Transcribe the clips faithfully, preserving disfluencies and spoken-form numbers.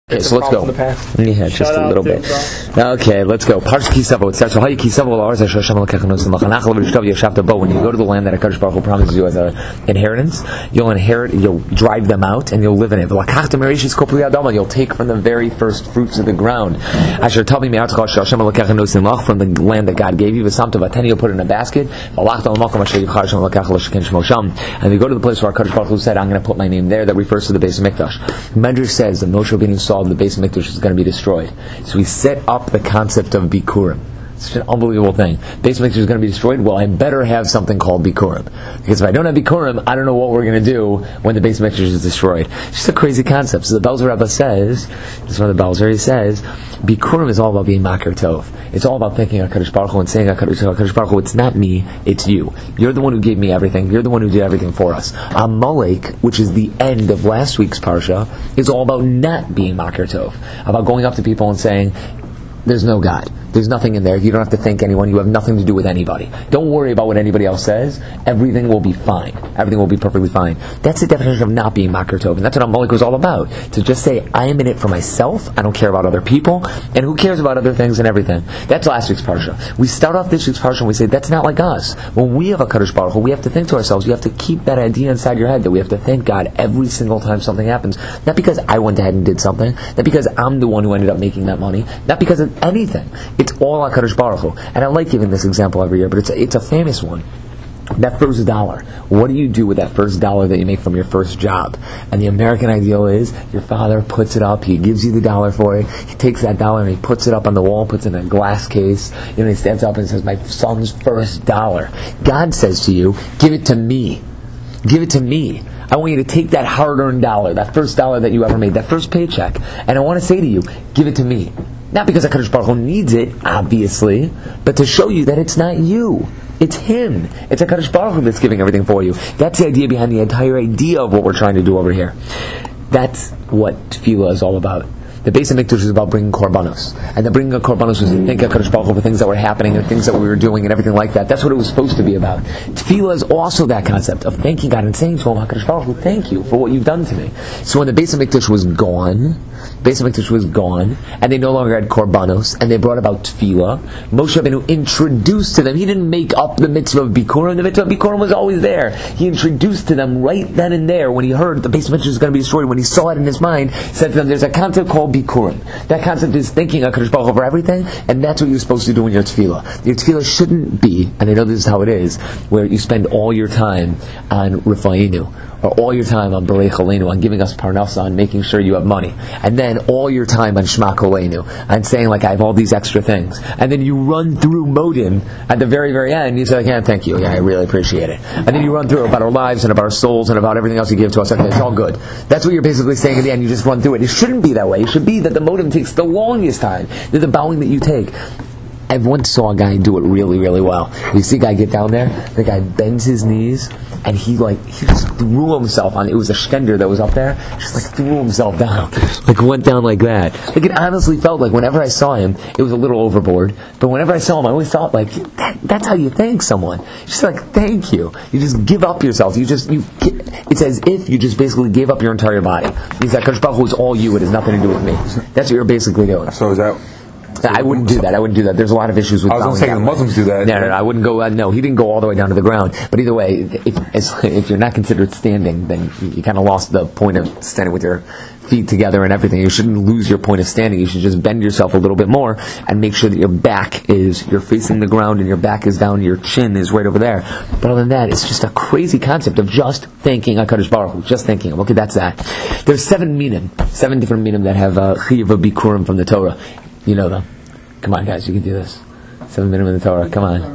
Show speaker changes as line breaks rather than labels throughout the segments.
Okay, so let's go. Yeah, just
Shout
a little bit. Okay, let's go. Parsha Kisavo. It says, "When you go to the land that Hakadosh Baruch Hu promises you as an inheritance, you'll inherit. You'll drive them out, and you'll live in it. You'll take from the very first fruits of the ground. Asher tell me from the land that God gave you. Then you'll put it in a basket. And you go to the place where Hakadosh Baruch Hu said, I'm going to put my name there. That refers to the Beis Mikdash. Medrash says that Moshe Rabbeinu saw the Beis Mikdash is going to be destroyed. So we set up the concept of Bikurim. It's such an unbelievable thing. Beis Mikdash is going to be destroyed. Well, I better have something called Bikurim, because if I don't have Bikurim, I don't know what we're going to do when the Beis Mikdash is destroyed. It's just a crazy concept. So the Belzer Rebbe says, this is what the Belzer he says, Bikurim is all about being Makar Tov. It's all about thinking HaKadosh Baruch Hu and saying HaKadosh Baruch Hu, it's not me, it's you. You're the one who gave me everything. You're the one who did everything for us. Amalek, which is the end of last week's Parsha, is all about not being Makar Tov. About going up to people and saying, there's no God. There's nothing in there. You don't have to thank anyone. You have nothing to do with anybody. Don't worry about what anybody else says. Everything will be fine. Everything will be perfectly fine. That's the definition of not being Makar Tov. And that's what Amalek was all about. To just say, I am in it for myself. I don't care about other people. And who cares about other things and everything? That's last week's Parsha. We start off this week's Parsha and we say, that's not like us. When we have a Kadosh Baruch Hu, we have to think to ourselves, you have to keep that idea inside your head that we have to thank God every single time something happens. Not because I went ahead and did something. Not because I'm the one who ended up making that money. Not because of anything. It's all HaKadosh Baruch Hu. And I like giving this example every year, but it's a, it's a famous one. That first dollar. What do you do with that first dollar that you make from your first job? And the American ideal is, your father puts it up, he gives you the dollar for it, he takes that dollar and he puts it up on the wall, puts it in a glass case, you know, he stands up and says, my son's first dollar. God says to you, give it to me. Give it to me. I want you to take that hard-earned dollar, that first dollar that you ever made, that first paycheck, and I want to say to you, give it to me. Not because HaKadosh Baruch Hu needs it, obviously, but to show you that it's not you. It's Him. It's HaKadosh Baruch Hu that's giving everything for you. That's the idea behind the entire idea of what we're trying to do over here. That's what Tefillah is all about. The Beis Mikdash is about bringing korbanos, and the bringing of korbanos was to thank HaKadosh Baruch Hu for things that were happening and things that we were doing and everything like that. That's what it was supposed to be about. Tefillah is also that concept of thanking God and saying to Him, HaKadosh Baruch Hu, thank you for what you've done to me. So when the Beis Mikdash was gone, Beis Mikdash was gone, and they no longer had korbanos, and they brought about tefillah, Moshe Rabbeinu introduced to them. He didn't make up the mitzvah of Bikurim. The mitzvah of Bikurim was always there. He introduced to them right then and there, when he heard the Beis Mikdash was going to be destroyed, when he saw it in his mind, said to them, there's a concept called Bikurim. That concept is thinking HaKadosh Baruch Hu over everything, and that's what you're supposed to do in your tefillah. Your tefillah shouldn't be, and I know this is how it is, where you spend all your time on Rifa'inu, or all your time on Berei Cholenu, on giving us parnasa, on making sure you have money, and then all your time on Shema Kolenu, and saying like, I have all these extra things, and then you run through Modim at the very, very end, and you say, like, yeah, thank you, yeah, I really appreciate it, and then you run through about our lives, and about our souls, and about everything else you give to us, okay, it's all good. That's what you're basically saying at the end, you just run through it. It shouldn't be that way. It should be that the Modim takes the longest time, that the bowing that you take. I once saw a guy do it really, really well. You see a guy get down there, the guy bends his knees, and he like, he just threw himself on, it was a shkender that was up there, just like threw himself down. Like went down like that. Like it honestly felt like whenever I saw him, it was a little overboard, but whenever I saw him, I always thought like, that, that's how you thank someone. Just like, thank you. You just give up yourself. You just, you. It's as if you just basically gave up your entire body. It means that HaKadosh Baruch Hu is all you, it has nothing to do with me. That's what you're basically doing.
So is that...
I wouldn't do that. I wouldn't do that. There's a lot of issues with.
I was going to say the Muslims do that.
No, no, no. I wouldn't go. Uh, no, he didn't go all the way down to the ground. But either way, if, as, if you're not considered standing, then you, you kind of lost the point of standing with your feet together and everything. You shouldn't lose your point of standing. You should just bend yourself a little bit more and make sure that your back is, you're facing the ground and your back is down, your chin is right over there. But other than that, it's just a crazy concept of just thanking HaKadosh Baruch Hu, just thanking Him. Okay, that's that. There's seven minim, seven different minim that have uh, chiyuv of bikurim from the Torah. You know them. Come on, guys, you can do this. Seven minutes in the Torah. Come on.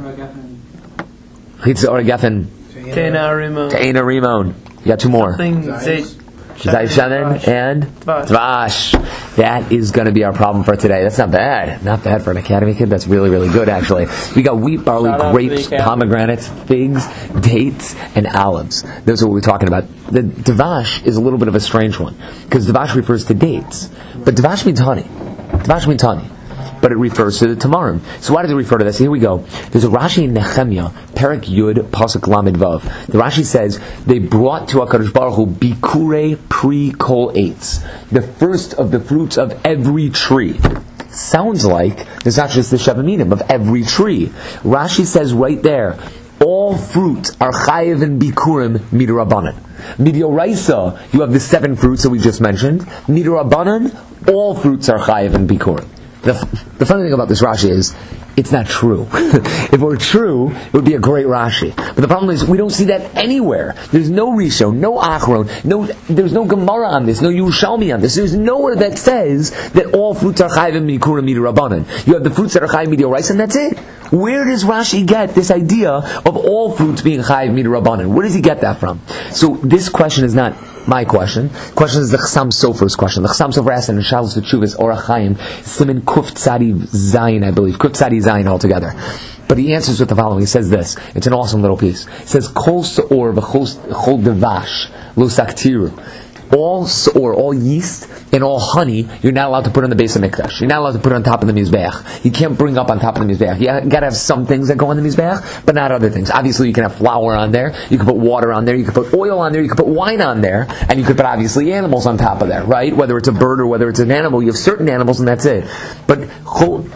Chitzah or Geffen.
Teina Rimon.
Teina Rimon. You got two more. Zayt Shanen and Dvash. That is going to be our problem for today. That's not bad. Not bad for an academy kid. That's really, really good, actually. We got wheat, barley,
Shout
grapes, pomegranates, figs, dates, and olives. Those are what we're talking about. The Dvash is a little bit of a strange one, because Dvash refers to dates. But Dvash means honey. Dvash means honey. but it refers to the Tamarim. So why does it refer to this? Here we go. There's a Rashi in Nehemiah, Perek Yud, Pasuk Lamed Vav. The Rashi says, they brought to HaKadosh Baruch Hu Bikurei Pri Kol Eitz, the first of the fruits of every tree. Sounds like there's not just the Sheva Minim of every tree. Rashi says right there, all fruits are chayiv and bikurim midirabanan. Midioraisa, you have the seven fruits that we just mentioned. Midirabanan, all fruits are chayiv and bikurim. The, the funny thing about this Rashi is, it's not true. If it were true, it would be a great Rashi. But the problem is, we don't see that anywhere. There's no Rishon, no Achron, no, there's no Gemara on this, no Yerushalmi on this. There's nowhere that says that all fruits are chayiv and bikurim midirabanan. You have the fruits that are chayiv midioraisa, and that's it. Where does Rashi get this idea of all fruits being chayiv midirabanan? Where does he get that from? So this question is not my question. The question is the Chassam Sofer's question. The Chassam Sofer asked in Shalos V'Tshuvas Orach Chaim Siman Kuf Tzadi Zayin, I believe, Kuf Tzadi Zayin altogether. But he answers with the following. He says this. It's an awesome little piece. He says, Kol Se'or V'Chol Devash Lo Saktiru. All se'or, all yeast, and all honey, you're not allowed to put on the base of Mikdash. You're not allowed to put it on top of the Mizbeach. You can't bring up on top of the Mizbeach. You got to have some things that go on the Mizbeach, but not other things. Obviously, you can have flour on there, you can put water on there, you can put oil on there, you can put wine on there, and you could put obviously animals on top of there, right? Whether it's a bird or whether it's an animal, you have certain animals and that's it. But Kol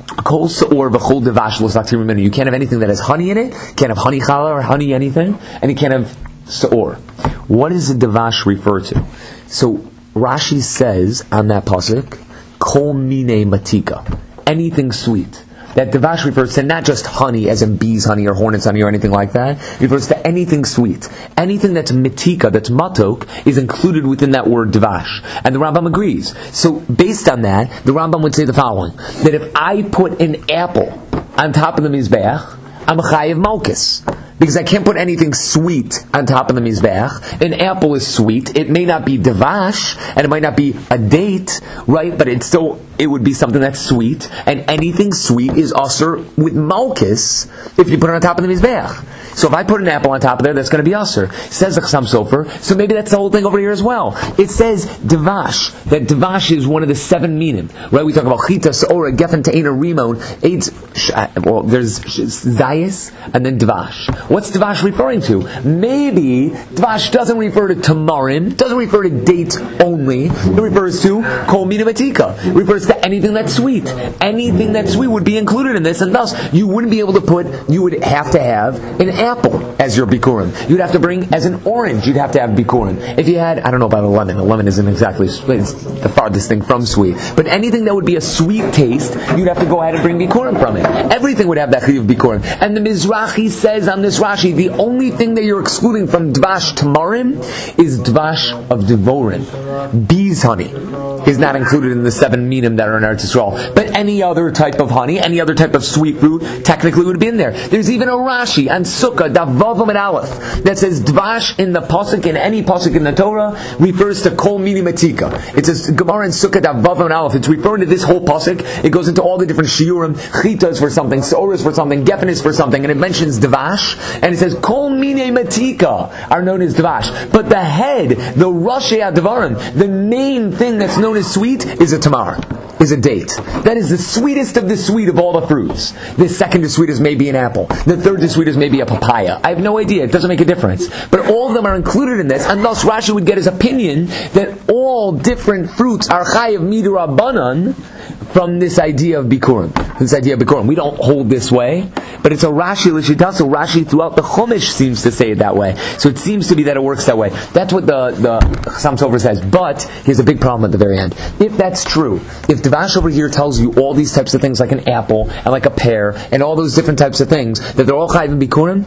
Se'or V'Chol Devash Lo Saktiru Mimenu. You can't have anything that has honey in it, you can't have honey challah or honey anything, and you can't have Se'or. What does the Devash refer to? So Rashi says on that pasuk, Kol Mine Matika, anything sweet. That Devash refers to not just honey, as in bees honey or hornets honey or anything like that. It refers to anything sweet. Anything that's Matika, that's matok, is included within that word Devash. And the Rambam agrees. So based on that, the Rambam would say the following, that if I put an apple on top of the Mizbeach, I'm chayiv malchus. Because I can't put anything sweet on top of the Mizbeach. An apple is sweet. It may not be devash, and it might not be a date, right? But it's still, it would be something that's sweet. And anything sweet is usher with malchus if you put it on top of the Mizbeach. So if I put an apple on top of there, that's going to be usher. Says the Chassam Sofer. So maybe that's the whole thing over here as well. It says devash. That devash is one of the seven minim. Right? We talk about chita, se'ora, geffen, te'ena, rimon, AIDS. Well, there's zayis and then devash. What's devash referring to? Maybe devash doesn't refer to tamarim, doesn't refer to dates only. It refers to kol mina matika. It refers to anything that's sweet. Anything that's sweet would be included in this, and thus you wouldn't be able to put. You would have to have an apple as your bikurim. You'd have to bring as an orange. You'd have to have bikurim. If you had, I don't know about a lemon. A lemon isn't exactly it's the farthest thing from sweet. But anything that would be a sweet taste, you'd have to go ahead and bring bikurim from it. Everything would have that chiyuv bikurim. And the Mizrahi says on this Rashi, the only thing that you're excluding from dvash tamarim is dvash of devorin. Bees honey is not included in the seven minim that are in Eretz Yisrael. But any other type of honey, any other type of sweet fruit, technically would be in there. There's even a Rashi on Sukkah, Davav and Aleph, that says dvash in the pasuk, in any pasuk in the Torah, refers to kol mini matika. It says Gemara in Sukkah, Davav and Aleph. It's referring to this whole pasuk. It goes into all the different shiurim. Chita is for something, Se'or is for something, Geffen is for something, and it mentions dvash, and it says kol mine matika are known as dvash. But the head, the rashi advarim, the main thing that's known as sweet is a tamar, is a date. That is the sweetest of the sweet of all the fruits. The second to sweetest may be an apple. The third to sweetest may be a papaya. I have no idea. It doesn't make a difference. But all of them are included in this, and thus Rashi would get his opinion that all different fruits are chayiv midirabanan from this idea of bikurim. This idea of bikurim. We don't hold this way, but it's a Rashi l'shita, so Rashi throughout the Chumash seems to say it that way. So it seems to be that it works that way. That's what the, the Chassam Sofer says. But here's a big problem at the very end. If that's true, if Devash over here tells you all these types of things like an apple and like a pear and all those different types of things, that they're all chayiv and bikurim,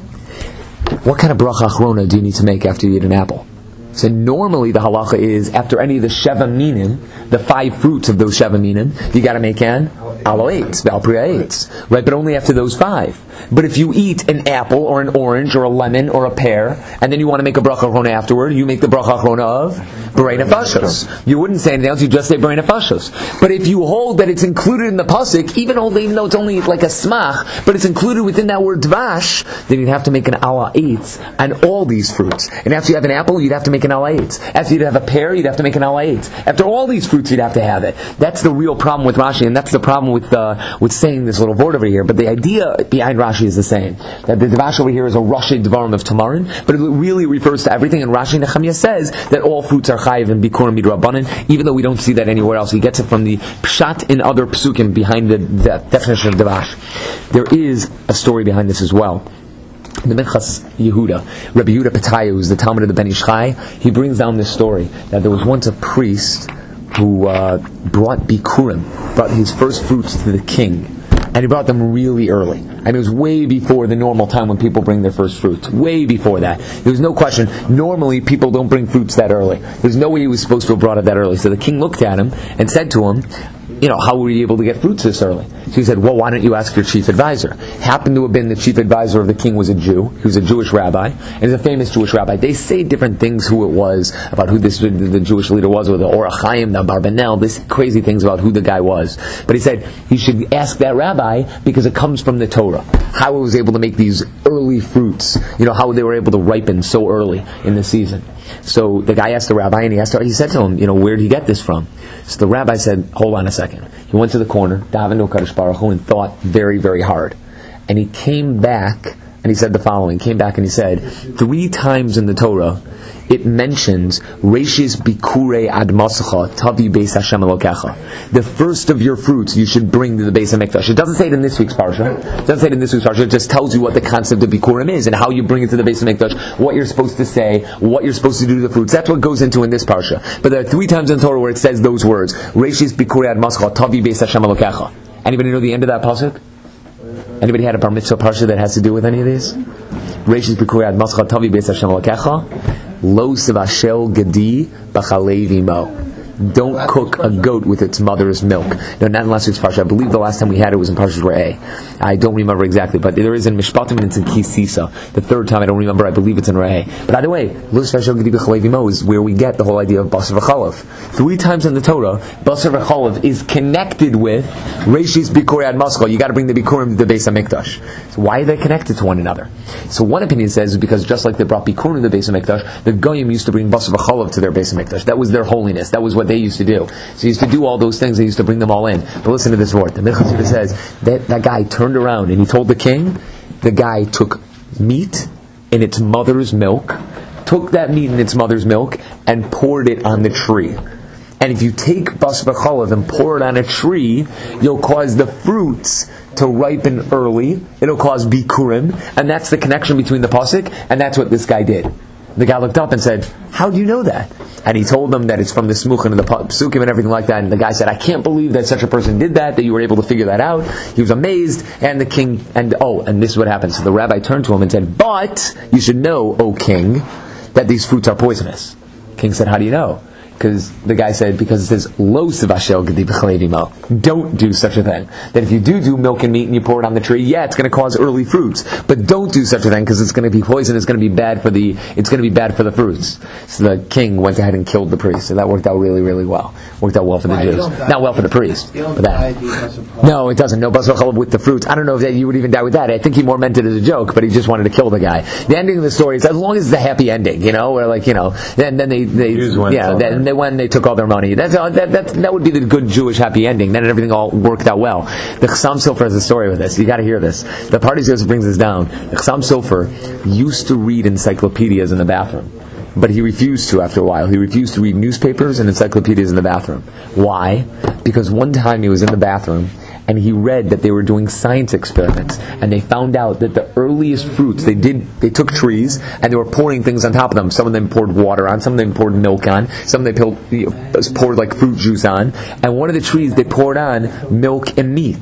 what kind of bracha achrona do you need to make after you eat an apple? So normally the halacha is after any of the sheva minim, the five fruits of those sheva minim, you got to make an alo eitz, valpriya eitz, right? But only after those five. But if you eat an apple or an orange or a lemon or a pear, and then you want to make a bracha achrona afterward, you make the bracha achrona of B'rei Nefashos. You wouldn't say anything else, you just say B'rei Nefashos. But if you hold that it's included in the pasuk, even though, even though it's only like a smach, but it's included within that word dvash, then you'd have to make an ala eitz on all these fruits. And after you have an apple, you'd have to make an ala eitz. After you'd have a pear, you'd have to make an ala eitz. After all these fruits, you'd have to have it. That's the real problem with Rashi, and that's the problem with uh, with saying this little word over here. But the idea behind Rashi is the same. That the dvash over here is a Rashi dvarim of tamarin, but it really refers to everything. And Rashi Nechemia says that all fruits are chayiv and bikurim midrabanan, even though we don't see that anywhere else. He gets it from the pshat in other psukim behind the, the definition of dvash. There is a story behind this as well. The Minchas Yehuda, Rabbi Yehuda Petaya, who's the Talmud of the Ben Ish Chai, he brings down this story that there was once a priest who uh, brought bikurim, brought his first fruits to the king, and he brought them really early. And it was way before the normal time when people bring their first fruits. Way before that. There was no question. Normally, people don't bring fruits that early. There's no way he was supposed to have brought it that early. So the king looked at him and said to him, you know, how were you able to get fruits this early? So he said, well, why don't you ask your chief advisor? Happened to have been the chief advisor of the king was a Jew. He was a Jewish rabbi. And he's a famous Jewish rabbi. They say different things who it was, about who this the Jewish leader was, or the Orach Chaim, the Barbanel, this crazy things about who the guy was. But he said, you should ask that rabbi because it comes from the Torah. How he was able to make these early fruits, you know, how they were able to ripen so early in the season. So the guy asked the rabbi, and he asked, he said to him, you know, where did he get this from? So the rabbi said, hold on a second. He went to the corner, davened to Kadosh Baruch Hu, and thought very, very hard. And he came back, and he said the following. He came back and he said, three times in the Torah, it mentions Reishis Bikure Ad Masacha Tavi Beis Hashem Elokecha. The first of your fruits you should bring to the Beis HaMikdash. It doesn't say it in this week's parsha. It doesn't say it in this week's parsha. It just tells you what the concept of Bikurim is and how you bring it to the Beis HaMikdash, what you're supposed to say, what you're supposed to do to the fruits. That's what goes into in this parsha. But there are three times in the Torah where it says those words: Reishis Bikure Ad Masacha Tavi Beis Hashem Elokecha. Anybody know the end of that pasuk? Anybody had a bar mitzvah parsha that has to do with any of these? Reishis Bikure Ad Masacha Tavi Beis Hashem Elokecha. Lo Sivashel Gedi B'Chalevi Mo. Don't cook a goat with its mother's milk. No, not in last week's parsha. I believe the last time we had it was in Parshas Re'eh. I don't remember exactly, but there is in Mishpatim and it's in Kisisa. The third time I don't remember. I believe it's in Re'eh. But either way, Lo Sivashel Gedi B'Chalevi Mo is where we get the whole idea of Basar V'Chalav. Three times in the Torah, Basar V'Chalav is connected with Reishis Bikurim Ad Masacha. You got to bring the Bikurim to the Beis HaMikdash. So why are they connected to one another? So one opinion says is because just like they brought Bikurim to the Beis HaMikdash, the Goyim used to bring Basar V'Chalav to their Beis HaMikdash. That was their holiness. That was what they used to do. So he used to do all those things. They used to bring them all in. But listen to this word. The Minchas Yehuda says that that guy turned around and he told the king, the guy took meat in its mother's milk, took that meat in its mother's milk, and poured it on the tree. And if you take basar v'chalav and pour it on a tree, you'll cause the fruits to ripen early. It'll cause bikurim, and that's the connection between the pasuk, and that's what this guy did. The guy looked up and said, how do you know that? And he told them that it's from the smuchim and the psukim and everything like that. And the guy said, I can't believe that such a person did that, that you were able to figure that out. He was amazed. And the king, and oh, and this is what happened. So the rabbi turned to him and said, but you should know, O king, that these fruits are poisonous. The king said, how do you know? Because the guy said, because it says, Lo Sivashel Gedi B'Chalevi Mo. Don't do such a thing. That if you do do milk and meat and you pour it on the tree, yeah, it's going to cause early fruits. But don't do such a thing because it's going to be poison. It's going to be bad for the. It's going to be bad for the fruits. So the king went ahead and killed the priest. So that worked out really, really well. Worked out well for the
Why,
Jews. Not well for the priest. But that. No, it doesn't. No basar v'chalav with the fruits. I don't know if that you would even die with that. I think he more meant it as a joke, but he just wanted to kill the guy. The ending of the story is as long as it's a happy ending, you know, where like you know, then then they they yeah, then they went and they took all their money. That's that, that that would be the good Jewish happy ending. Then everything all worked out well. The Chassam Sofer has a story with this. You got to hear this. The Pardes Yosef brings this down. The Chassam Sofer used to read encyclopedias in the bathroom, but he refused to after a while. He refused to read newspapers and encyclopedias in the bathroom. Why? Because one time he was in the bathroom and he read that they were doing science experiments, and they found out that the earliest fruits they did, they took trees and they were pouring things on top of them. Some of them poured water on, some of them poured milk on, some of them poured, poured like fruit juice on, and one of the trees they poured on milk and meat.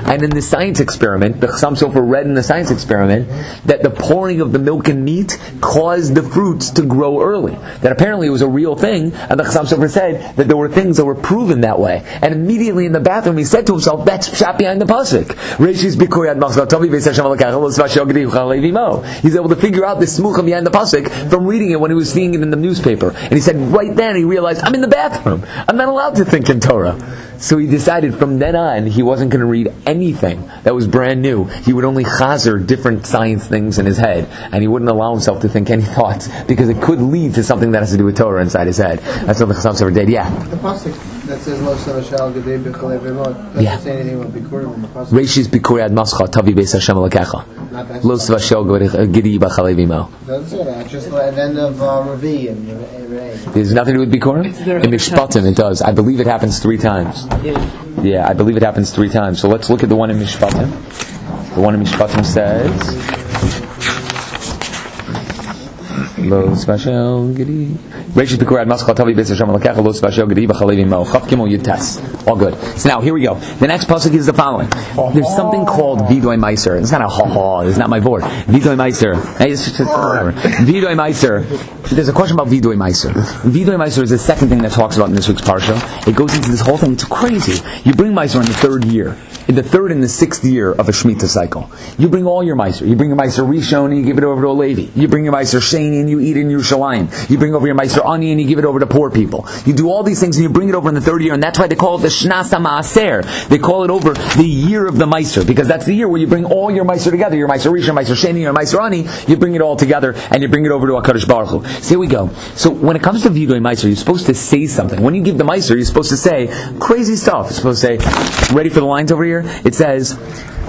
And in the science experiment, the Chassam Sofer read in the science experiment that the pouring of the milk and meat caused the fruits to grow early. That apparently it was a real thing, and the Chassam Sofer said that there were things that were proven that way. And immediately in the bathroom he said to himself, that's pshat behind the pasuk. He's able to figure out the smucha behind the pasuk from reading it when he was seeing it in the newspaper. And he said right then he realized, I'm in the bathroom. I'm not allowed to think in Torah. So he decided from then on he wasn't going to read anything that was brand new. He would only chazer different science things in his head, and he wouldn't allow himself to think any thoughts because it could lead to something that has to do with Torah inside his head. That's what the Chassam Sofer did. Yeah.
The pasuk that says Lo Shal Gedei B'Chalei V'Mot doesn't
yeah.
say anything about Bikurim in the pasuk.
Reishis Bikurei Ad Mascha Tavi Beis Hashem Elokecha. Lo Shal Gedei B'Chalei V'Mot.
Doesn't say that. Just at the end of uh, Revi and Rei.
There's nothing to do with Bikurim? In Mishpatim it does. I believe it happens three times. Yeah, I believe it happens three times. So let's look at the one in Mishpatim. The one in Mishpatim says, Lo Svashel Gedi. Reshit Bikurei Ad Mascha Tavi Beis Hashem Elokecha Lo Svashel Gedi B'Chalei V'Mo. Chav Gimel Yud Tes. All good. So now here we go. The next pasuk is the following. There's something called Vidoi Meiser. It's not a ha ha. It's not my word. Vidoi Meiser. Vidoi Meiser. There's a question about Vidoi Meiser. Vidoi Meiser is the second thing that talks about in this week's parsha. It goes into this whole thing. It's crazy. You bring Meiser in the third year. In the third and the sixth year of a Shemitah cycle. You bring all your Meiser. You bring your Meiser Rishon and you give it over to a Levi. You bring your Meiser Sheni and you eat in Yerushalayim. You bring over your Meiser Ani and you give it over to poor people. You do all these things and you bring it over in the third year, and that's why they call it the Shnas HaMaaser. They call it over the year of the Meiser, because that's the year where you bring all your Meiser together. Your Meiser Rishon, Meiser Sheni, your Meiser Ani, you bring it all together and you bring it over to HaKadosh Baruch Hu. So here we go. So when it comes to Vidoi Meiser, you're supposed to say something. When you give the Meiser, you're supposed to say crazy stuff. You're supposed to say, ready for the lines over here? It says,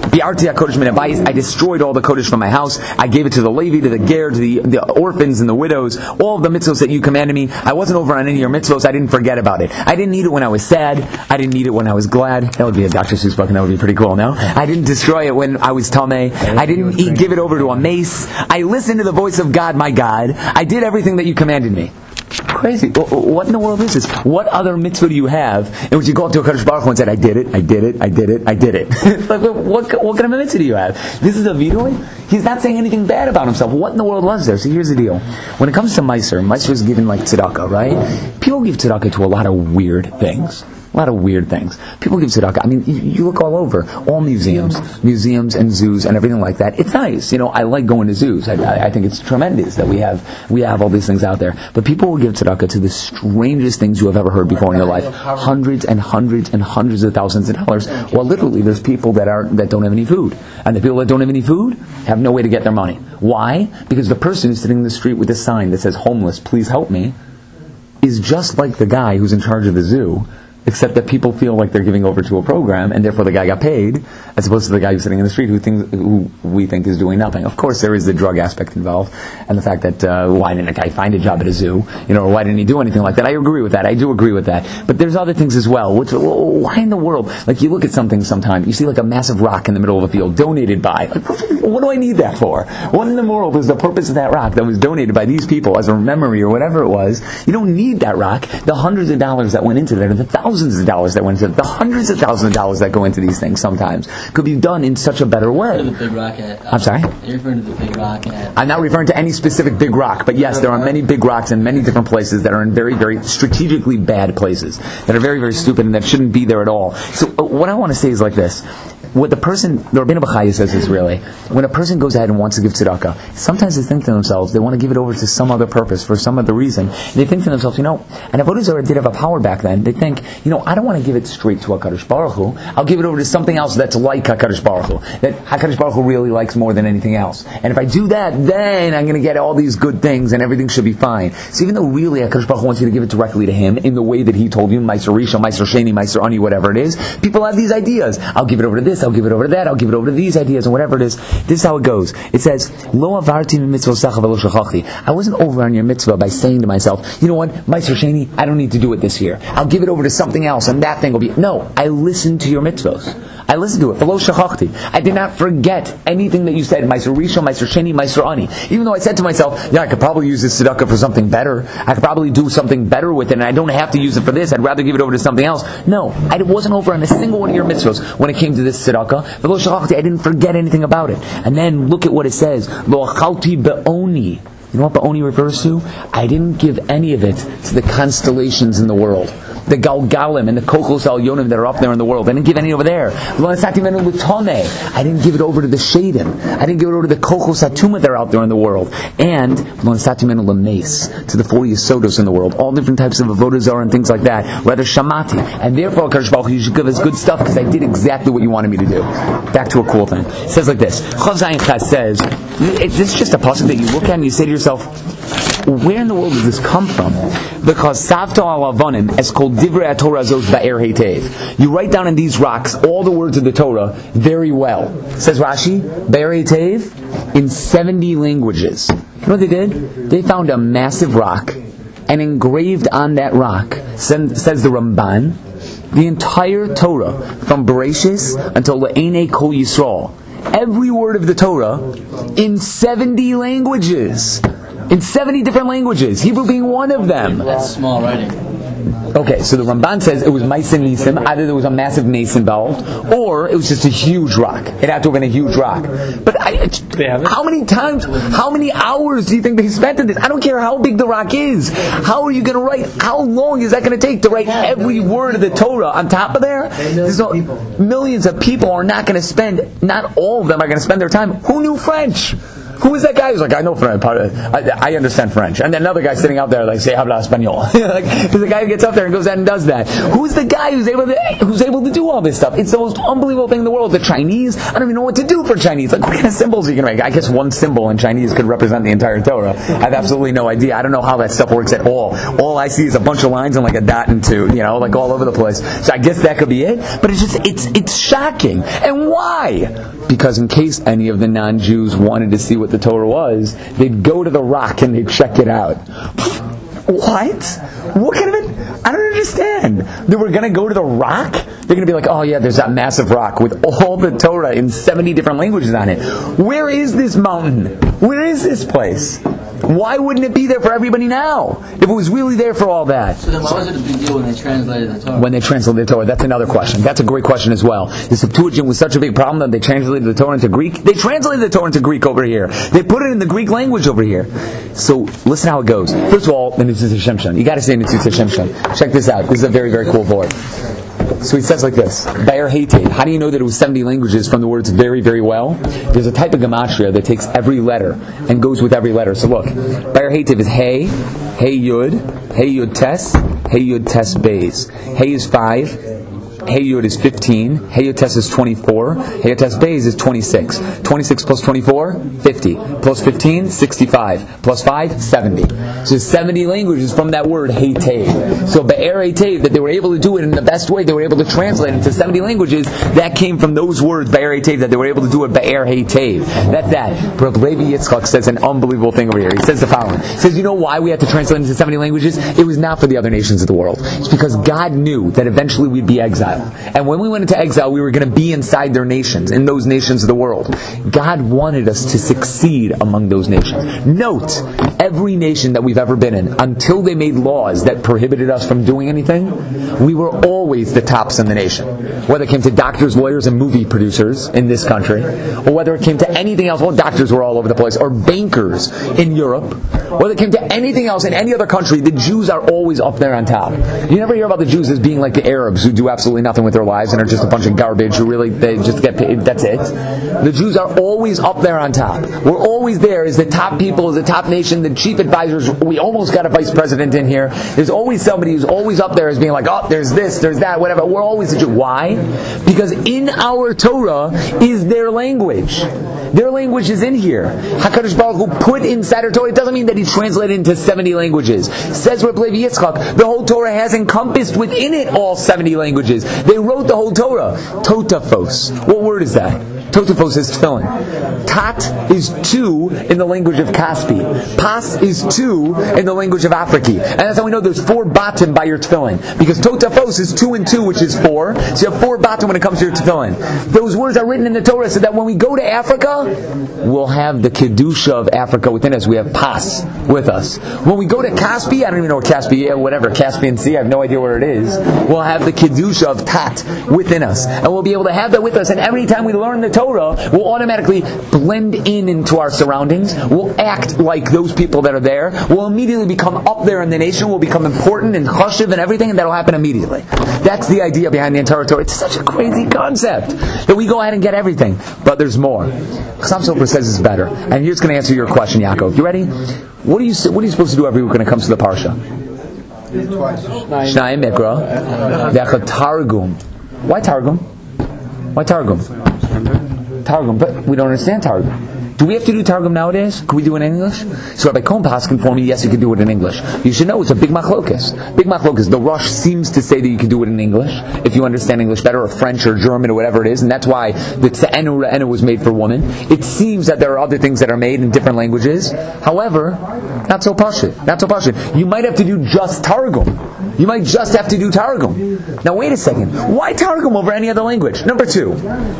I destroyed all the Kodesh from my house. I gave it to the Levi, to the Ger, to the, the orphans and the widows. All of the mitzvos that you commanded me. I wasn't over on any of your mitzvos. I didn't forget about it. I didn't need it when I was sad. I didn't need it when I was glad. That would be a Doctor Seuss book, and that would be pretty cool, no? I didn't destroy it when I was tameh. I didn't eat, give it over to a mace. I listened to the voice of God, my God. I did everything that you commanded me. Crazy. What in the world is this? What other mitzvah do you have in which you go up to a HaKadosh Baruch Hu and said, I did it, I did it, I did it, I did it? Like, what, what kind of a mitzvah do you have? This is a vidui? He's not saying anything bad about himself. What in the world was there? So here's the deal. When it comes to Meiser, Meiser is given like tzedakah, right? People give tzedakah to a lot of weird things. A lot of weird things. People give tzedakah. I mean, you, you look all over. All museums. Museums and zoos and everything like that. It's nice. You know, I like going to zoos. I, I, I think it's tremendous that we have we have all these things out there. But people will give tzedakah to the strangest things you have ever heard before in your life. Hundreds and hundreds and hundreds of thousands of dollars. Well, literally, there's people that are that don't have any food. And the people that don't have any food have no way to get their money. Why? Because the person who's sitting in the street with a sign that says, homeless, please help me, is just like the guy who's in charge of the zoo, except that people feel like they're giving over to a program, and therefore the guy got paid, as opposed to the guy who's sitting in the street who thinks, who we think is doing nothing. Of course, there is the drug aspect involved, and the fact that uh, why didn't a guy find a job at a zoo, you know, or why didn't he do anything like that? I agree with that. I do agree with that. But there's other things as well. Which, why in the world? Like, you look at something sometime, you see like a massive rock in the middle of a field, donated by. Like, what do I need that for? What in the world is the purpose of that rock that was donated by these people as a memory or whatever it was? You don't need that rock. The hundreds of dollars that went into that, or the thousands of dollars that went into it, the hundreds of thousands of dollars that go into these things sometimes could be done in such a better way.
The big rock at, uh,
I'm sorry?
You're referring to the big rock at...
I'm not referring to any specific big rock, but yes, there are many big rocks in many different places that are in very, very strategically bad places, that are very, very stupid and that shouldn't be there at all. So uh, what I want to say is like this. What the person, the Rabbeinu Bachaya says is really, when a person goes ahead and wants to give tzedakah, sometimes they think to themselves, they want to give it over to some other purpose, for some other reason. They think to themselves, you know, and Avodah Zarah did have a power back then, they think, you know, I don't want to give it straight to HaKadosh Baruch Hu, I'll give it over to something else that's like HaKadosh Baruch Hu, that HaKadosh Baruch Hu really likes more than anything else. And if I do that, then I'm going to get all these good things and everything should be fine. So even though really HaKadosh Baruch Hu wants you to give it directly to Him, in the way that He told you, Meiser Rishon, Meiser Sheni, Meiser Ani, whatever it is, people have these ideas. I'll give it over to this, I'll give it over to that, I'll give it over to these ideas, and whatever it is. This is how it goes. It says, Lo avarti mitzvosecha velo shachachti. I wasn't over on your mitzvah by saying to myself, you know what, Meiser Sheni, I don't need to do it this year. I'll give it over to something else, and that thing will be... No, I listened to your mitzvos. I listened to it. V'lo shachachti. I did not forget anything that you said. Meiser Rishon, Meiser Sheni, Meiser Ani. Even though I said to myself, yeah, I could probably use this tzedakah for something better. I could probably do something better with it, and I don't have to use it for this. I'd rather give it over to something else. No, I wasn't over on a single one of your mitzvahs when it came to this tzedakah. V'lo shachachti. I didn't forget anything about it. And then look at what it says. Lo achalti be'oni. You know what Ba'oni refers to? I didn't give any of it to the constellations in the world. The Galgalim and the Kochos Al-Yonim that are up there in the world. I didn't give any over there. I didn't give it over to the Shadim. I didn't give it over to the Kochos Atuma that are out there in the world. And to the forty Yesodos in the world. All different types of Avodah Zarah and things like that. Rather Shamati. And therefore, Kadosh Baruch Hu, you should give us good stuff because I did exactly what you wanted me to do. Back to a cool thing. It says like this. Chav Zayin Chaz says, this is just a pasuk that you look at and you say to yourself, where in the world does this come from? Because Savta al Avanim es kol divrei Torah zos ba'er heitev. You write down in these rocks all the words of the Torah very well. Says Rashi, ba'er heitev in seventy languages. You know what they did? They found a massive rock and engraved on that rock, says the Ramban, the entire Torah from Bereshis until Le'enei Kol Yisrael. Every word of the Torah in seventy languages. In seventy different languages. Hebrew being one of them.
That's small writing.
Okay, so the Ramban says it was Meisin Nisim. Either there was a massive mace involved, or it was just a huge rock. It had to have been a huge rock. But I, how many times, how many hours do you think they spent in this? I don't care how big the rock is. How are you going to write? How long is that going to take to write every word of the Torah on top of there? No, millions of people are not going to spend, not all of them are going to spend their time. Who knew French? Who is that guy who's like, I know French, I, I understand French. And then another guy sitting out there like, say, habla español. Like, there's a guy who gets up there and goes out and does that. Who's the guy who's able to, who's able to do all this stuff? It's the most unbelievable thing in the world. The Chinese, I don't even know what to do for Chinese. Like, what kind of symbols are you going to make? I guess one symbol in Chinese could represent the entire Torah. I have absolutely no idea. I don't know how that stuff works at all. All I see is a bunch of lines and like a dot and two, you know, like all over the place. So I guess that could be it. But it's just, it's, it's shocking. And why? Because in case any of the non-Jews wanted to see what the Torah was, they'd go to the rock and they'd check it out. What? What kind of it? I don't understand. They were going to go to the rock? They're going to be like, oh yeah, there's that massive rock with all the Torah in seventy different languages on it. Where is this mountain? Where is this place? Why wouldn't it be there for everybody now? If it was really there for all that.
So then why was it a big deal when they translated the Torah?
When they translated the Torah, that's another question. That's a great question as well. The Septuagint was such a big problem that they translated the Torah into Greek. They translated the Torah into Greek over here. They put it in the Greek language over here. So listen how it goes. First of all, the Nitzitz Shemshon. You got to say Nitzitz Shemshon. Check this out. This is a very, very cool word. So he says like this, Ba'er Heitev. How do you know that it was seventy languages from the words very, very well? There's a type of gematria that takes every letter and goes with every letter. So look, Ba'er Heitev is Hey, Hey Yud, Hey Yud Tes, Hey Yud Tes Beis. Hey is five. Hey Yud is fifteen. Hey Yud Tes is twenty-four. Hey Yud Tes Beis is twenty-six. twenty-six plus twenty-four, fifty. Plus fifteen, sixty-five. Plus five, seventy. So seventy languages from that word Hey Tev. So Be'er Hey Tev, that they were able to do it in the best way, they were able to translate it into seventy languages, that came from those words Be'er Hey Tev, that they were able to do it Be'er Hey Tev. That's that. But Levi Yitzchak says an unbelievable thing over here. He says the following. He says, you know why we had to translate into seventy languages? It was not for the other nations of the world. It's because God knew that eventually we'd be exiled. And when we went into exile, we were going to be inside their nations, in those nations of the world. God wanted us to succeed among those nations. Note, every nation that we've ever been in, until they made laws that prohibited us from doing anything, we were always the tops in the nation. Whether it came to doctors, lawyers, and movie producers in this country, or whether it came to anything else, well, doctors were all over the place, or bankers in Europe, whether it came to anything else in any other country, the Jews are always up there on top. You never hear about the Jews as being like the Arabs who do absolutely nothing with their lives and are just a bunch of garbage who really, they just get paid, that's it. The Jews are always up there on top. We're always there as the top people, as the top nation, the chief advisors. We almost got a vice president in here. There's always somebody who's always up there as being like, oh, there's this, there's that, whatever. We're always the Jew. Why? Because in our Torah is their language. Their language is in here. HaKadosh Baruch Hu put inside our Torah. It doesn't mean that He translated into seventy languages. Says Reb Levi Yitzchak, the whole Torah has encompassed within it all seventy languages. They wrote the whole Torah. Totafos. What word is that? Totafos is tefillin. Tat is two in the language of Caspi. Pas is two in the language of Afriki. And that's how we know there's four batim by your tefillin. Because Totafos is two and two, which is four. So you have four batim when it comes to your tefillin. Those words are written in the Torah so that when we go to Africa, we'll have the Kedusha of Africa within us. We have Pas with us. When we go to Caspi, I don't even know what Caspi is, whatever, Caspian Sea, I have no idea where it is. We'll have the Kedusha of Tat within us. And we'll be able to have that with us. And every time we learn the Torah, we'll automatically blend in into our surroundings. We'll act like those people that are there. We'll immediately become up there in the nation. We'll become important and chashiv and everything, and that'll happen immediately. That's the idea behind the entire Torah. It's such a crazy concept that we go ahead and get everything. But there's more. Chassam Sofer says it's better. And here's going to answer your question, Yaakov. You ready? What are you, what are you supposed to do every week when it comes to the Parsha? Shnai Mikra. Decha Targum. Why Targum? Why Targum? Targum, but we don't understand Targum. Do we have to do Targum nowadays? Can we do it in English? So Rabbi Cohen Paskin for me, yes, you can do it in English. You should know it's a big machlokas. Big machlokas. The Rosh seems to say that you can do it in English if you understand English better, or French or German or whatever it is, and that's why the Tze'enu Re'enu was made for women. It seems that there are other things that are made in different languages. However, not so pashut. Not so pashut. You might have to do just Targum. You might just have to do Targum. Now wait a second. Why Targum over any other language? Number two.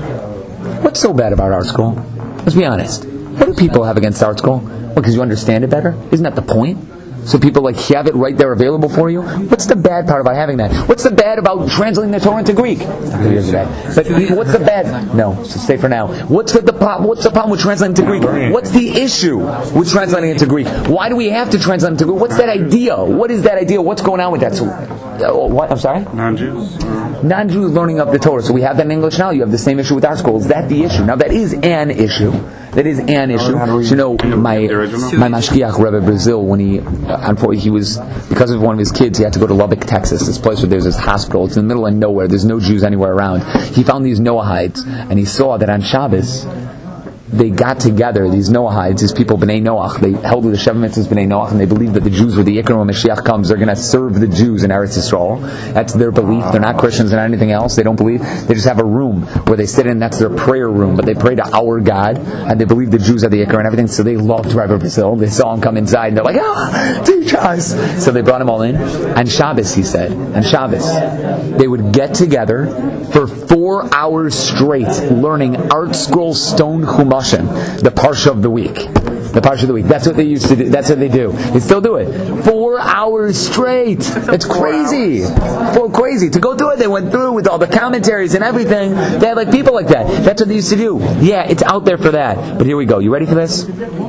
What's so bad about art school? Let's be honest. What do people have against art school? Well, because you understand it better? Isn't that the point? So people like have it right there available for you? What's the bad part about having that? What's the bad about translating the Torah into Greek? But what's the bad? No, so stay for now. What's the, the problem? What's the problem with translating to Greek? What's the issue with translating into Greek? Why do we have to translate into Greek? What's that idea? What is that idea? What's going on with that? So, uh, what? I'm sorry?
Non-Jews.
Non-Jews learning of the Torah. So we have that in English now. You have the same issue with our school. Is that the issue? Now that is an issue. That is an issue. So, you know, my my mashgiach Rebbe Brazil, when he, uh, unfortunately, he was, because of one of his kids, he had to go to Lubbock, Texas, this place where there's this hospital. It's in the middle of nowhere. There's no Jews anywhere around. He found these Noahides, and he saw that on Shabbos, they got together, these Noahides, these people, B'nai Noach, they held the Sheva Mitzvahs B'nai Noach, and they believed that the Jews were the Ikar when Mashiach comes, they're going to serve the Jews in Eretz Yisrael. That's their belief. They're not Christians, they're not anything else. They don't believe. They just have a room where they sit in, that's their prayer room, but they pray to our God, and they believe the Jews are the Ikar and everything, so they loved Rabbi Brazil. They saw him come inside, and they're like, ah, teach us! So they brought him all in. And Shabbos, he said, and Shabbos, they would get together for four hours straight, learning Art Scroll Stone Chumashim, the Parsha of the week. The Parsha of the week. That's what they used to do. That's what they do. They still do it. Four hours straight. It's crazy. Four crazy. To go through it, they went through with all the commentaries and everything. They had like people like that. That's what they used to do. Yeah, it's out there for that. But here we go. You ready for this?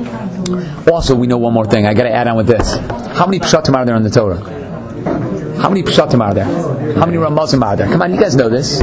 Also, we know one more thing. I got to add on with this. How many pshatim are there in the Torah? How many pshatim are there? How many ramazim are there? Come on, you guys know this.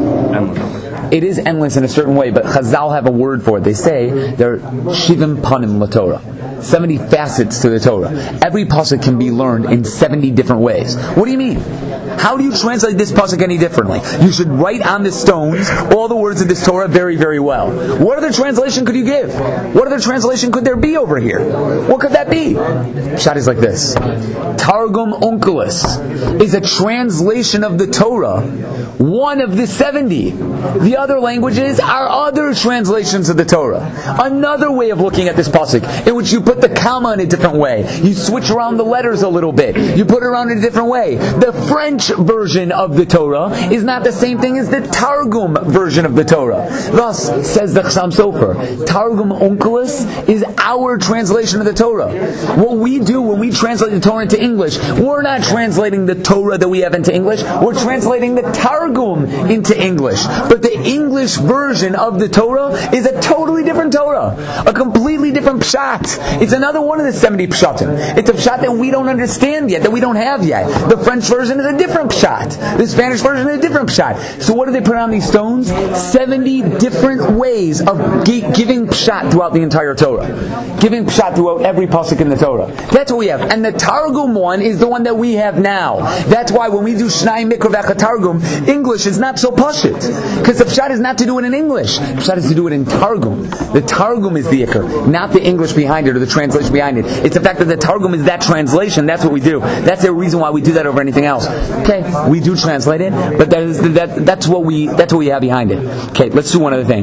It is endless in a certain way, but Chazal have a word for it. They say there are shivim panim laTorah, seventy facets to the Torah. Every pasuk can be learned in seventy different ways. What do you mean? How do you translate this pasuk any differently? You should write on the stones all the words of this Torah very, very well. What other translation could you give? What other translation could there be over here? What could that be? Pshat is like this. Targum Onkelos is a translation of the Torah, one of the seventy. The other languages are other translations of the Torah. Another way of looking at this pasuk, in which you put the comma in a different way. You switch around the letters a little bit. You put it around in a different way. The French version of the Torah is not the same thing as the Targum version of the Torah. Thus, says the Chassam Sofer, Targum Onkelos is our translation of the Torah. What we do when we translate the Torah into English, we're not translating the Torah that we have into English, we're translating the Targum into English. But the English version of the Torah is a totally different Torah. A completely different pshat. It's another one of the seventy pshatim. It's a pshat that we don't understand yet, that we don't have yet. The French version is a different pshat. The Spanish version is a different pshat. So what do they put on these stones? seventy different ways of g- giving pshat throughout the entire Torah. Giving pshat throughout every pasuk in the Torah. That's what we have. And the Targum one is the one that we have now. That's why when we do Shnai Mikra V'Echa Targum, English is not so pashut. Because the pshat is not to do it in English. The pshat is to do it in Targum. The Targum is the ikar, not the English behind it or the translation behind it. It's the fact that the Targum is that translation. That's what we do. That's the reason why we do that over anything else. Okay, we do translate it, but that is, that, that's what we that's what we have behind it. Okay, let's do one other thing.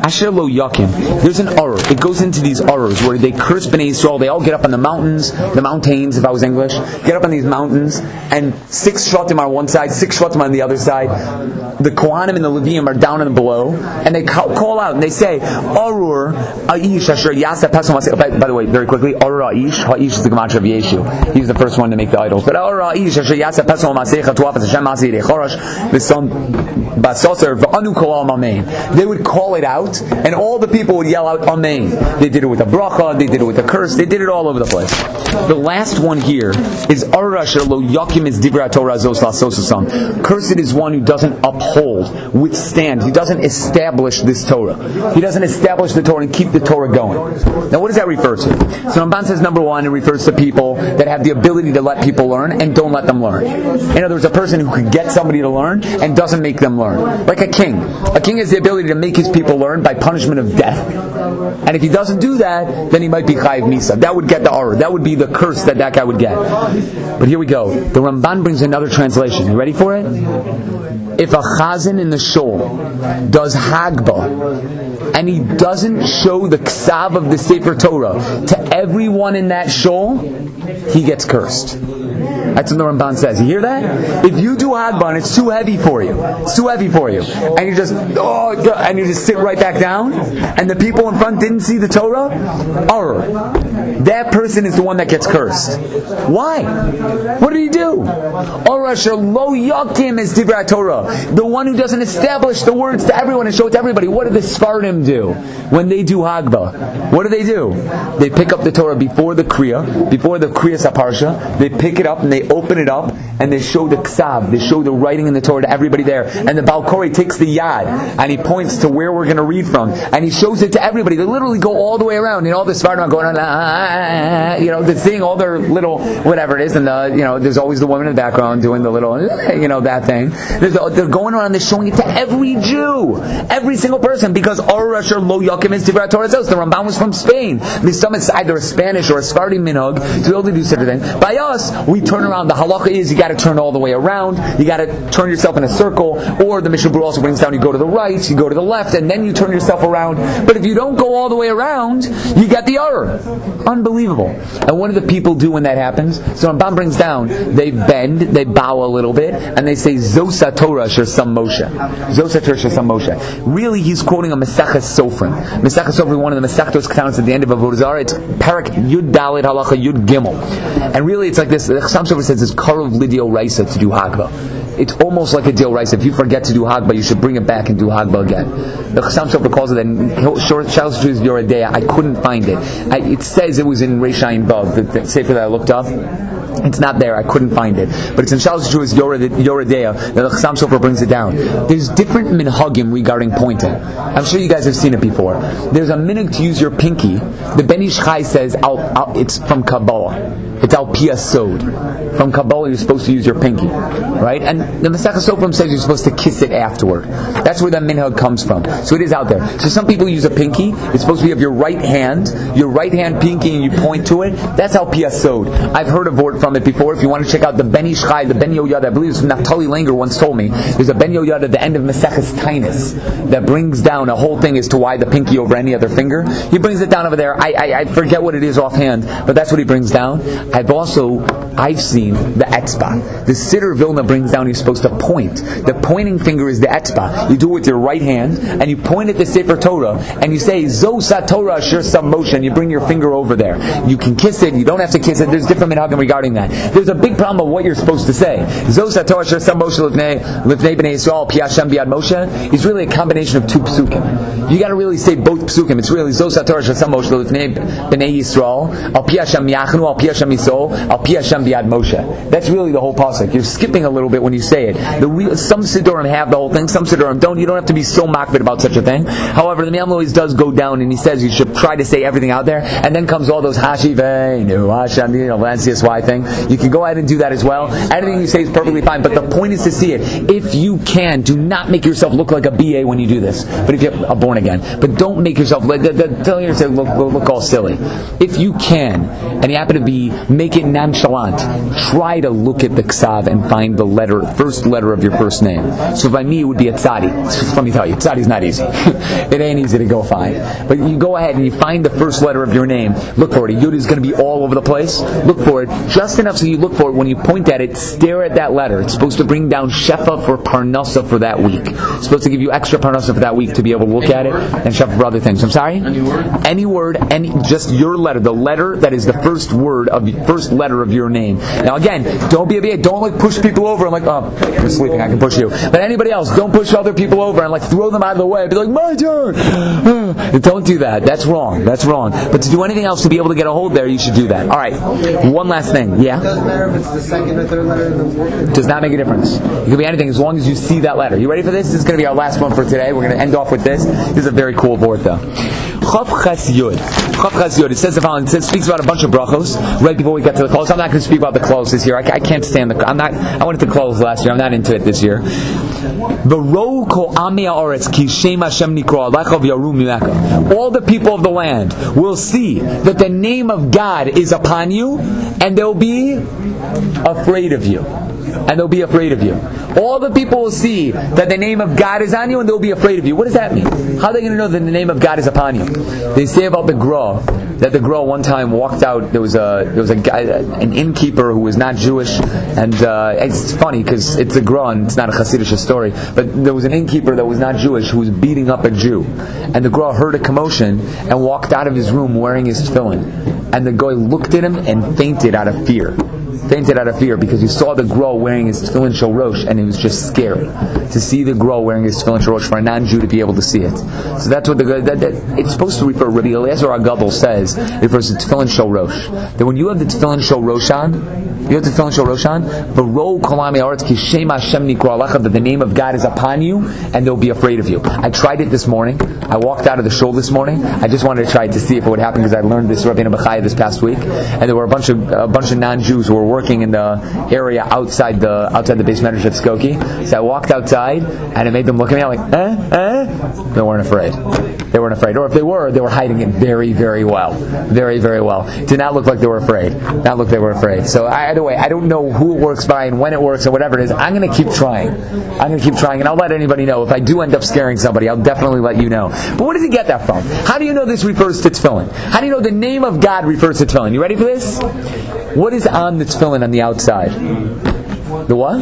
Asher lo yakim. There's an urur. It goes into these ururs where they curse Bnei Yisrael. They all get up on the mountains, the mountains, if I was English, get up on these mountains, and six shvatim are on one side, six shvatim on the other side. The Kohanim and the Leviim are down and below, and they call out and they say, Urur Aish Asher Yasa Pesach. By, by the way, very quickly, Urur Aish. Haish is the gematria of Yeshu. He's the first one to make the idols. But Urur Aish Asher Yasa Pesach Masecha Tuafas Hashem Masi Rechorash. The son Basoser V'Anu Kolal Amen. They would call it out, and all the people would yell out Amen. They did it with a bracha, they did it with a curse, they did it all over the place. The last one here is Urur Asher Lo Yakim is Divrei Torah Zos Lasosasam. Cursed is one who doesn't uphold, withstand. He doesn't establish this Torah. He doesn't establish the Torah and keep the Torah going. Now, what does that refer to? So Ramban says, number one, it refers to people that have the ability to let people learn and don't let them learn. In other words, a person who could get somebody to learn and doesn't make them learn. Like a king. A king has the ability to make his people learn by punishment of death. And if he doesn't do that, then he might be chayiv misa. That would get the urur. That would be the curse that that guy would get. But here we go. The Ramban brings another translation. You ready for it? If a chazan in the shul does Hagba and he doesn't show the ksav of the Sefer Torah to everyone in that shul, he gets cursed. That's what the Ramban says. You hear that? If you do Hagba and it's too heavy for you, it's too heavy for you, and you just oh, and you just sit right back down, and the people in front didn't see the Torah, or that person is the one that gets cursed. Why? What did he do? Urur Asher Lo Yakim is Divrei Torah. The one who doesn't establish the words to everyone and show it to everybody. What do the Sfardim do when they do Hagba? What do they do? They pick up the Torah before the Kriya, before the Kriya Saparsha. They pick it up and they open it up and they show the Ksav, they show the writing in the Torah to everybody there. And the Baal Korei takes the Yad and he points to where we're going to read from and he shows it to everybody. They literally go all the way around, and all the Sfardim are going on, ah, you know, they're seeing all their little whatever it is, and the, you know, there's always the woman in the background doing the little, you know, that thing. There's, they're going around, they're showing it to every Jew, every single person, because Urur Asher Lo Yakim is Divrei Torah. The Ramban was from Spain. It's either a Spanish or a Sephardi minhag to be able to do such a thing. By us, we turn around. The halacha is you got to turn all the way around. You got to turn yourself in a circle. Or the Mishnah Berurah also brings down, you go to the right, you go to the left, and then you turn yourself around. But if you don't go all the way around, you got the Urur. Unbelievable. And what do the people do when that happens? So Ramban brings down, they bend, they bow a little bit, and they say Zosa Torah Asher Sam Moshe. Zosa Torah Asher Sam Moshe. Really, he's quoting a Maseches Sofrim. Maseches Sofrim, one of the Masechtos Ketanotes at the end of Avodah Zarah. It's Parak Yud Dalet Halacha Yud Gimel. And really, it's like this. The Chassam Sofer says it's Karov Lidio Raisa to do Hagba. It's almost like a deal Raisa. If you forget to do Hagba, you should bring it back and do Hagba again. The Chassam Sofer calls it, and Charles Jews Yoredeya. I couldn't find it. I, it says it was in Reishayin Bav, the, the sefer that I looked up. It's not there. I couldn't find it, but it's in Charles Jews Yoredeya. The Chassam Sofer brings it down. There's different minhagim regarding pointing. I'm sure you guys have seen it before. There's a minhag to use your pinky. The Ben Ish Chai says I'll, I'll, it's from Kabbalah. It's al pi asod. From Kabbalah, you're supposed to use your pinky, right? And the Maseches Sofrim says you're supposed to kiss it afterward. That's where that minhag comes from. So it is out there. So some people use a pinky. It's supposed to be of your right hand, your right hand pinky, and you point to it. That's al pi asod. I've heard a word from it before. If you want to check out the Ben Ish Chai, the Ben Yoyada, I believe it's Naftali Langer once told me. There's a Ben Yoyada at the end of Maseches Tainus that brings down a whole thing as to why the pinky over any other finger. He brings it down over there. I, I, I forget what it is offhand, but that's what he brings down. I've also, I've seen the etzba. The Siddur Vilna brings down you're supposed to point. The pointing finger is the etzba. You do it with your right hand, and you point at the Sefer Torah, and you say, Zosa Torah Asher Sam Moshe, and you bring your finger over there. You can kiss it, you don't have to kiss it. There's different minhagim regarding that. There's a big problem of what you're supposed to say. Zosa Torah Asher Sam Moshe Lifnei Lifnei Bnei Yisrael Pi Hashem Biad Moshe is really a combination of two psukim. You got to really say both psukim. It's really Zosa Torah Asher Sam Moshe Lifnei Bnei Yisrael Al Pi Hashem Yachnu Al Pi Hashem Yisrael Al Pi Hashem Biad Moshe. That's really the whole pasuk. You're skipping a little bit when you say it. The real, some Siddurim have the whole thing, some Siddurim don't. You don't have to be so makbid about such a thing. However, the Me'am always does go down and he says you should try to say everything out there, and then comes all those Hashiveinu, Hashem, you know, N C S Y thing. You can go ahead and do that as well. Anything you say is perfectly fine, but the point is to see it. If you can, do not make yourself look like a B A when you do this. But if you're a born again, but don't make yourself look, tell yourself look, look, look all silly. If you can, and you happen to be, make it nonchalant, try to look at the Ksav and find the the letter, first letter of your first name. So by me, it would be a tzadi. Let me tell you, tzadi is not easy. It ain't easy to go find. But you go ahead and you find the first letter of your name. Look for it. A yud is going to be all over the place. Look for it just enough so you look for it. When you point at it, stare at that letter. It's supposed to bring down shefa for parnasa for that week. It's supposed to give you extra parnasa for that week to be able to look at it and shefa for other things. I'm sorry?
Any word?
Any word, any, just your letter. The letter that is the first word of first letter of your name. Now again, don't be a bit, don't like push people over and like, oh, you're sleeping, I can push you. But anybody else, don't push other people over and like throw them out of the way. Be like, my turn. Don't do that. That's wrong. That's wrong. But to do anything else to be able to get a hold there, you should do that. All right. One last thing. Yeah.
It doesn't matter if it's the second or third letter in the fourth.
Does not make a difference. It could be anything as long as you see that letter. You ready for this? This is going to be our last one for today. We're going to end off with this. This is a very cool board though. Chav Ches Yud. Chav Ches Yud. It says the following. It says, speaks about a bunch of brachos right before we get to the close. I'm not going to speak about the close this year. I, I can't stand the. I'm not. I went to close last year. I'm not into it this year. All the people of the land will see that the name of God is upon you, and they'll be afraid of you. And they'll be afraid of you. All the people will see that the name of God is on you, and they'll be afraid of you. What does that mean? How are they going to know that the name of God is upon you? They say about the Gra that the Gra one time walked out. There was a there was a guy, an innkeeper who was not Jewish, and uh, it's funny because it's a Gra and it's not a Hasidic story. But there was an innkeeper that was not Jewish who was beating up a Jew, and the Gra heard a commotion and walked out of his room wearing his tefillin, and the guy looked at him and fainted out of fear. Fainted out of fear because he saw the Gra wearing his tefillin shel rosh, and it was just scary to see the Gra wearing his tefillin shel rosh for a non-Jew to be able to see it. So that's what the that, that, it's supposed to refer. Rabbi Eliezer HaGadol says it refers to tefillin shel rosh. That when you have the tefillin shel rosh on, you have the tefillin shel rosh on, v'ro kolami haaretz ki shem Hashem nikra alecha, that the name of God is upon you, and they'll be afraid of you. I tried it this morning. I walked out of the shul this morning. I just wanted to try it to see if it would happen because I learned this Rabbeinu Bechaya this past week, and there were a bunch of a bunch of non-Jews who were working in the area outside the outside the base medrash at Skokie. So I walked outside, and it made them look at me. I'm like, eh, eh. They weren't afraid. They weren't afraid, or if they were, they were hiding it very, very well, very, very well. It did not look like they were afraid. Not look they were afraid. So either way, I don't know who it works by and when it works or whatever it is. I'm going to keep trying. I'm going to keep trying, and I'll let anybody know if I do end up scaring somebody. I'll definitely let you know. But where does he get that from? How do you know this refers to tefillin? How do you know the name of God refers to tefillin? You ready for this? What is on the tefillin on the outside? The what?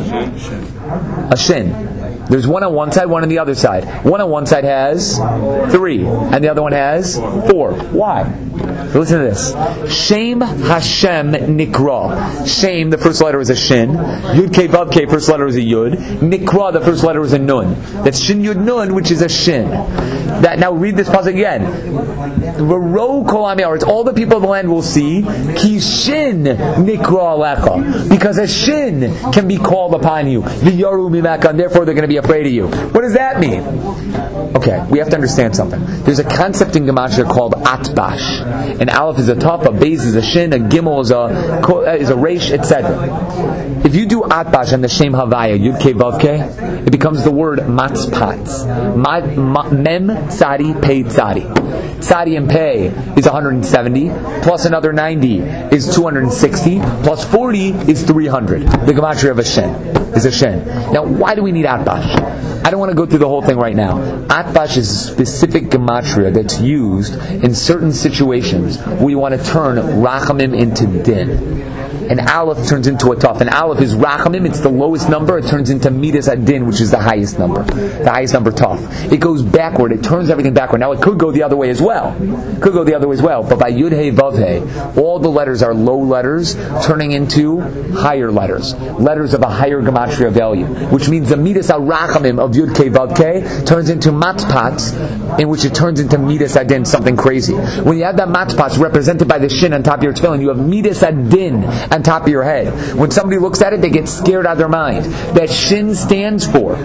A shin. There's one on one side, one on the other side. One on one side has three, and the other one has four. Why? Listen to this. Shem Hashem Nikra. Shem, the first letter is a shin. Yud Kei Vav Kei, first letter is a yud. Nikra, the first letter is a nun. That's shin yud nun, which is a shin. That, now read this passage again. V'ro kol ami haaretz, all the people of the land will see ki shin nikra alecha, because a shin can be called upon you. V'yaru mimaka, and therefore they're going to be afraid of you. What does that mean? Okay, we have to understand something. There's a concept in Gematria called atbash. An aleph is a taf, a beis is a shin, a gimel is a is a resh, et cetera. If you do atbash on the shem havaya yud kei vav kei, it becomes the word matzpatz. Ma, ma, mem tzadi pei tzadi. Tzadi and pei is one hundred seventy, plus another ninety is two hundred sixty, plus forty is three hundred. The gematria of a shin is a shin. Now, why do we need atbash? I don't want to go through the whole thing right now. Atbash is a specific gematria that's used in certain situations where you want to turn rachamim into din. An aleph turns into a taf. An aleph is rachamim, it's the lowest number. It turns into midas adin, which is the highest number. The highest number, taf. It goes backward. It turns everything backward. Now, it could go the other way as well. It could go the other way as well. But by yud hey vav hey, all the letters are low letters turning into higher letters. Letters of a higher gematria value. Which means the midas rachamim of yud kei vav kei turns into matzpatz, in which it turns into midas adin, something crazy. When you have that matzpatz represented by the shin on top of your tefillin, you have midas adin on top of your head. When somebody looks at it, they get scared out of their mind. That shin stands for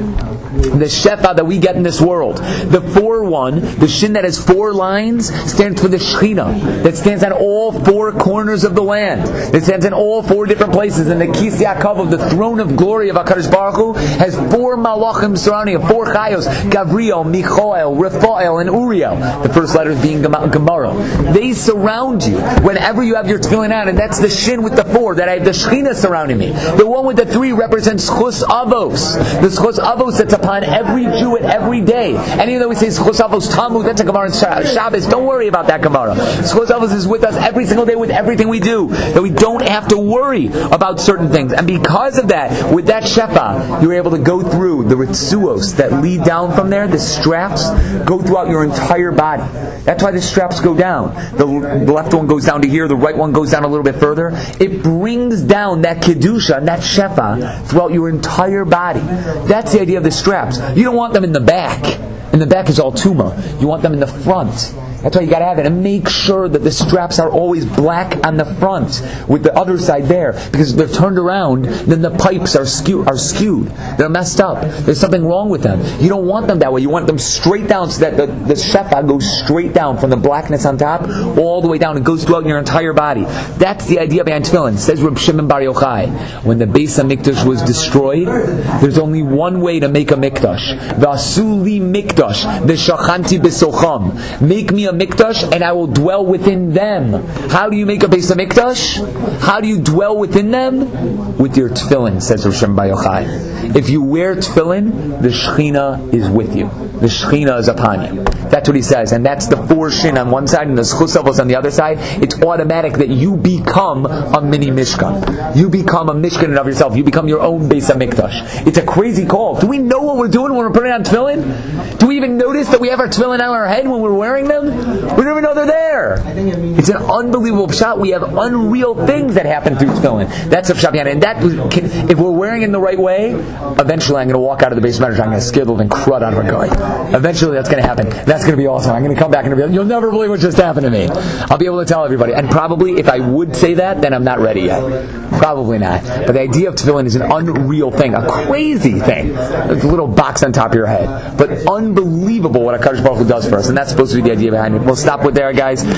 the shefa that we get in this world. The four one, the shin that has four lines, stands for the Shechina, that stands on all four corners of the land. It stands in all four different places. And the Kis Yaakov of the throne of glory of HaKadosh Baruch Hu has four malachim surrounding it, four chayos, Gavriel, Michael, Raphael, and Uriel. The first letters being Gemara. They surround you whenever you have your tefillin on, and that's the shin with the four, that I have the Shechina surrounding me. The one with the three represents Schus Avos. The Schus Avos that's upon every Jew at every day. And even though we say Schus Avos Talmud, that's a Gemara in Shabbos, don't worry about that Gemara. Schus Avos is with us every single day with everything we do. That we don't have to worry about certain things. And because of that, with that shefa, you're able to go through the ritzuos that lead down from there, the straps, go throughout your entire body. That's why the straps go down. The, the left one goes down to here, the right one goes down a little bit further. It brings down that kedusha, that shefa, throughout your entire body. That's the idea of the straps. You don't want them in the back. In the back is all tuma. You want them in the front. That's why you got to have it. And make sure that the straps are always black on the front with the other side there. Because if they're turned around, then the pipes are, skew- are skewed. They're messed up. There's something wrong with them. You don't want them that way. You want them straight down so that the, the shefa goes straight down from the blackness on top all the way down. It goes throughout your entire body. That's the idea behind tefillin. Says Reb Shimon Bar Yochai, when the Beis HaMikdash was destroyed, there's only one way to make a mikdash. V'asuli mikdash, v'shachanti b'socham. Make me a mikdash, and I will dwell within them. How do you make a Beis HaMikdash? How do you dwell within them? With your tefillin, says Rosh Bar Yochai. If you wear tefillin, the Shechina is with you. The Shechina is upon you. That's what he says, and that's the four shin on one side and the schus avos on the other side. It's automatic that you become a mini mishkan. You become a mishkan of yourself. You become your own Beis HaMikdash. It's a crazy call. Do we know what we're doing when we're putting on tefillin? Do we even notice that we have our tefillin on our head when we're wearing them? We don't even know they're there. It's an unbelievable shot. We have unreal things that happen through tefillin. That's a pshat, and that if we're wearing it in the right way, eventually I'm going to walk out of the Beis HaMikdash. I'm going to scare the living crud out of a guy. Eventually that's going to happen. That's going to be awesome. I'm going to come back and be like, you'll never believe what just happened to me. I'll be able to tell everybody. And probably if I would say that, then I'm not ready yet. Probably not. But the idea of tefillin is an unreal thing, a crazy thing. It's a little box on top of your head. But unbelievable what HaKadosh Baruch Hu does for us. And that's supposed to be the idea behind it. We'll stop with there, guys.